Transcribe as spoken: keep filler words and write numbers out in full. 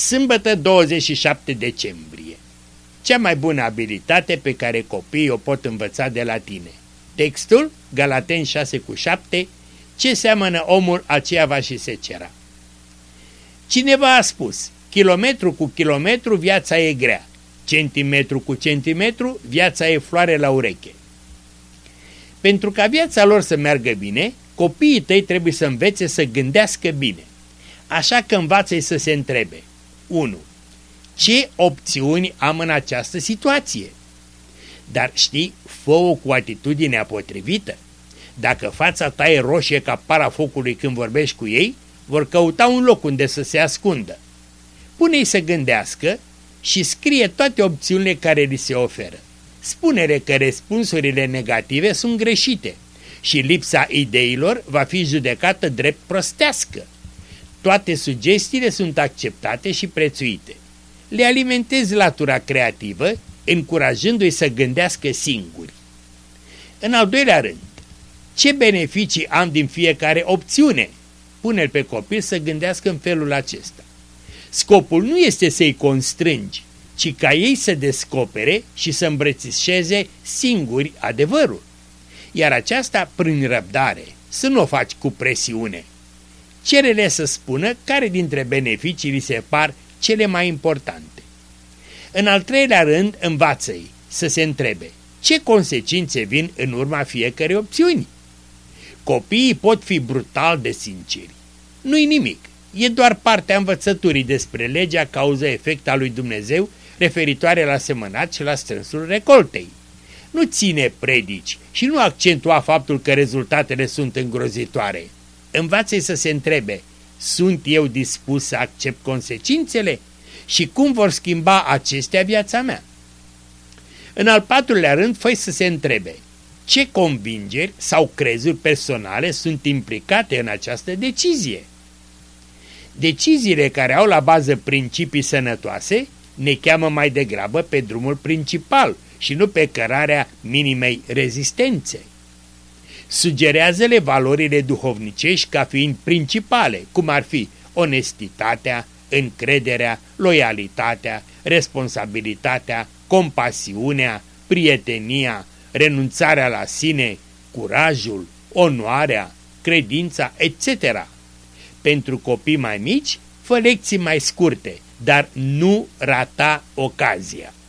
Sâmbătă douăzeci și șapte decembrie. Cea mai bună abilitate pe care copiii o pot învăța de la tine. Textul, Galateni șase cu șapte, ce seamănă omul, aceea va și secera. Cineva a spus, kilometru cu kilometru viața e grea, centimetru cu centimetru viața e floare la ureche. Pentru ca viața lor să meargă bine, copiii tăi trebuie să învețe să gândească bine. Așa că învață-i să se întrebe. unu. Ce opțiuni am în această situație? Dar știi, fă-o cu atitudinea potrivită. Dacă fața ta e roșie ca para focului când vorbești cu ei, vor căuta un loc unde să se ascundă. Pune-i să gândească și scrie toate opțiunile care li se oferă. Spune-le că răspunsurile negative sunt greșite și lipsa ideilor va fi judecată drept prostească. Toate sugestiile sunt acceptate și prețuite. Le alimentezi latura creativă, încurajându-i să gândească singuri. În al doilea rând, ce beneficii am din fiecare opțiune? Pune-l pe copil să gândească în felul acesta. Scopul nu este să-i constrângi, ci ca ei să descopere și să îmbrățișeze singuri adevărul. Iar aceasta prin răbdare, să nu o faci cu presiune. Cere-le să spună care dintre beneficii li se par cele mai importante. În al treilea rând, învață-i să se întrebe ce consecințe vin în urma fiecărei opțiuni. Copiii pot fi brutal de sinceri. Nu-i nimic, e doar partea învățăturii despre legea cauză-efect a lui Dumnezeu referitoare la semănat și la strânsul recoltei. Nu ține predici și nu accentua faptul că rezultatele sunt îngrozitoare. Învață-i să se întrebe, sunt eu dispus să accept consecințele și cum vor schimba acestea viața mea? În al patrulea rând, fă să se întrebe, ce convingeri sau crezuri personale sunt implicate în această decizie? Deciziile care au la bază principii sănătoase ne cheamă mai degrabă pe drumul principal și nu pe cărarea minimei rezistențe. Sugerează-le valorile duhovnicești ca fiind principale, cum ar fi onestitatea, încrederea, loialitatea, responsabilitatea, compasiunea, prietenia, renunțarea la sine, curajul, onoarea, credința, et cetera. Pentru copii mai mici, fă lecții mai scurte, dar nu rata ocazia.